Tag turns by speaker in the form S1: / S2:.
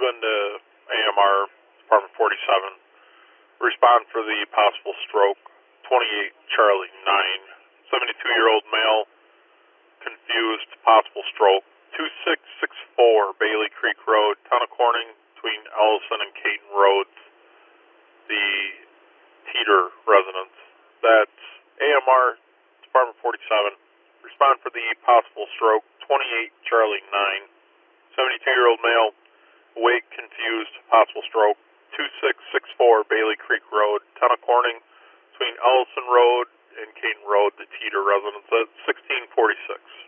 S1: to AMR Department 47. Respond for the possible stroke. 28 Charlie 9. 72-year-old male, confused, possible stroke. 2664 Bailey Creek Road, Town of Corning, between Ellison and Caton Roads, the Teeter residence. That's AMR Department 47. Respond for the possible stroke. 28 Charlie 9. 72-year-old male, awake, confused, possible stroke. 2664 Bailey Creek Road, Town of Corning, between Ellison Road and Caton Road, the Teeter residence. That's 1646.